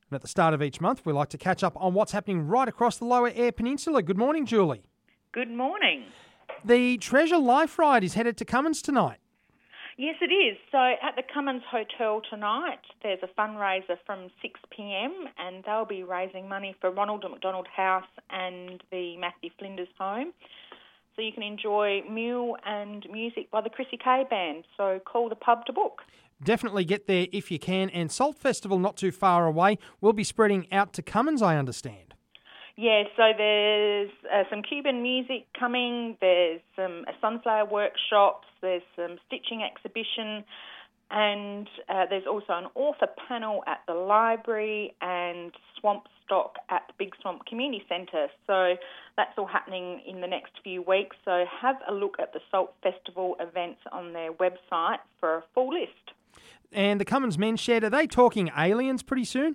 And at the start of each month, we like to catch up on what's happening right across the Lower Eyre Peninsula. Good morning, Julie. Good morning. The Treasure Life Ride is headed to Cummins tonight. Yes, it is. So at the Cummins Hotel tonight, there's a fundraiser from 6 p.m. and they'll be raising money for Ronald McDonald House and the Matthew Flinders Home. So you can enjoy meal and music by the Chrissy K Band. So call the pub to book. Definitely get there if you can. And Salt Festival, not too far away, will be spreading out to Cummins, I understand. Yeah, so there's some Cuban music coming, there's some sunflower workshops, there's some stitching exhibition, and there's also an author panel at the library and swamp stock at the Big Swamp Community Centre. So that's all happening in the next few weeks. So have a look at the Salt Festival events on their website for a full list. And the Cummins Men's Shed, are they talking aliens pretty soon?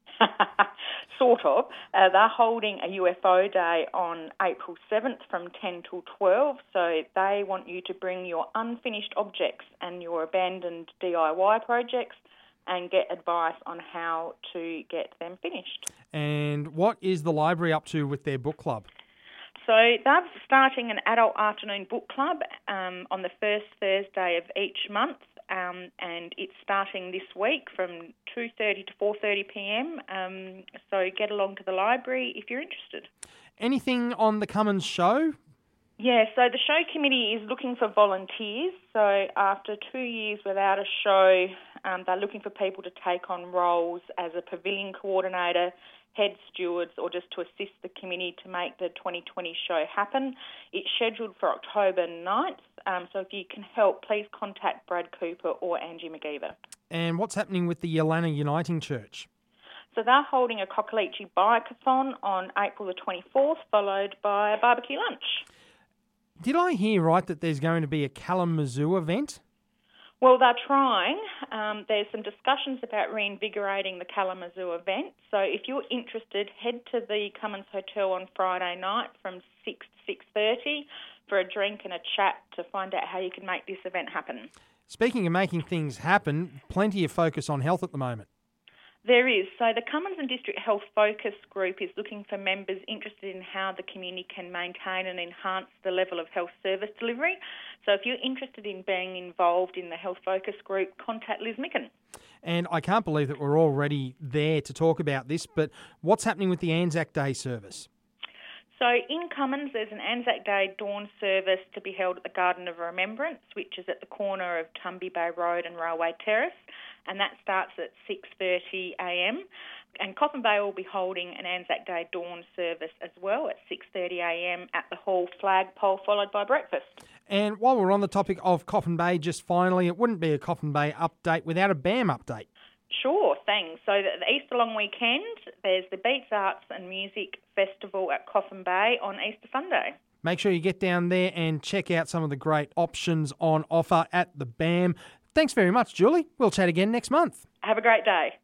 Sort of. They're holding a UFO day on April 7th from 10 till 12, so they want you to bring your unfinished objects and your abandoned DIY projects and get advice on how to get them finished. And what is the library up to with their book club? So they're starting an adult afternoon book club on the first Thursday of each month, and it's starting this week from 2:30 to 4:30 p.m. So get along to the library if you're interested. Anything on the Cummins show? Yeah, so the show committee is looking for volunteers. So after 2 years without a show, they're looking for people to take on roles as a pavilion coordinator, head stewards, or just to assist the committee to make the 2020 show happen. It's scheduled for October 9th, so if you can help, please contact Brad Cooper or Angie McGeever. And what's happening with the Yelana Uniting Church? So they're holding a Cockaleachy Bike-a-thon on April the 24th, followed by a barbecue lunch. Did I hear right that there's going to be a Kalamazoo event? Well, they're trying. There's some discussions about reinvigorating the Kalamazoo event. So if you're interested, head to the Cummins Hotel on Friday night from 6 to 6:30 for a drink and a chat to find out how you can make this event happen. Speaking of making things happen, plenty of focus on health at the moment. There is. So the Cummins and District Health Focus Group is looking for members interested in how the community can maintain and enhance the level of health service delivery. So if you're interested in being involved in the Health Focus Group, contact Liz Micken. And I can't believe that we're already there to talk about this, but what's happening with the Anzac Day service? So in Cummins, there's an Anzac Day dawn service to be held at the Garden of Remembrance, which is at the corner of Tumby Bay Road and Railway Terrace, and that starts at 6:30 a.m. And Coffin Bay will be holding an Anzac Day dawn service as well at 6:30 a.m. at the Hall flagpole, followed by breakfast. And while we're on the topic of Coffin Bay, just finally, it wouldn't be a Coffin Bay update without a BAM update. Sure, thanks. So the Easter long weekend, there's the Beats Arts and Music Festival at Coffin Bay on Easter Sunday. Make sure you get down there and check out some of the great options on offer at the BAM. Thanks very much, Julie. We'll chat again next month. Have a great day.